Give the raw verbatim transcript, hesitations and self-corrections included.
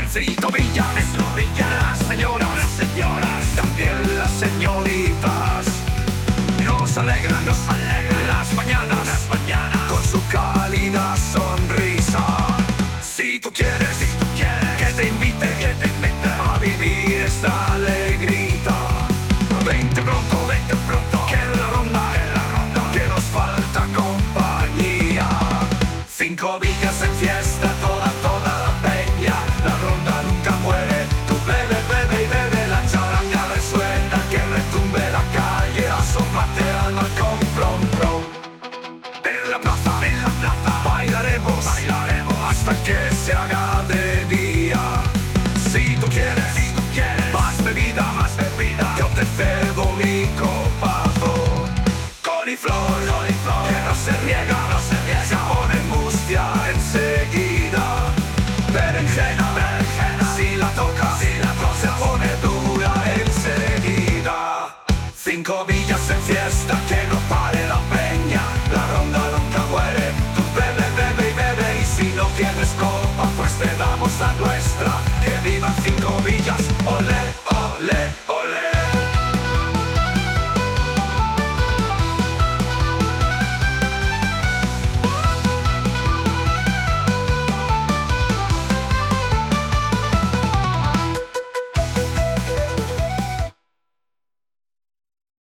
Cinco villas, cinco villas, las señoras, las señoras, también las señoritas. Nos alegran, nos alegran las mañanas, las mañanas, con su cálida sonrisa. Si tú quieres, si tú quieres, que te invite, que te invite a vivir esta alegrita. Vente pronto, vente pronto, que la ronda, que la ronda, que nos falta compañía. Cinco villas en fiesta, toda, toda la peña. La ronda nunca muere, tú bebe, bebe y bebe. La charanga resuena, que retumbe la calle. Asómate al balcón, prom, prom. En la plaza, en la plaza, bailaremos, bailaremos hasta que se haga de día. Si tú quieres, si tú quieres, más bebida, más bebida, yo te cedo mi copazo. Coliflor, coliflor, que no se riega, no se riega, se pone mustia enseguida. Berenjena, berenjena, si la toca, si la toca, se pone dura enseguida. Cinco villas en fiesta, que no pare la peña. La ronda nunca muere, tú bebe, bebe y bebe. Y si no tienes copa, pues te damos la nuestra. Que vivan Cinco Villas, ole, ole.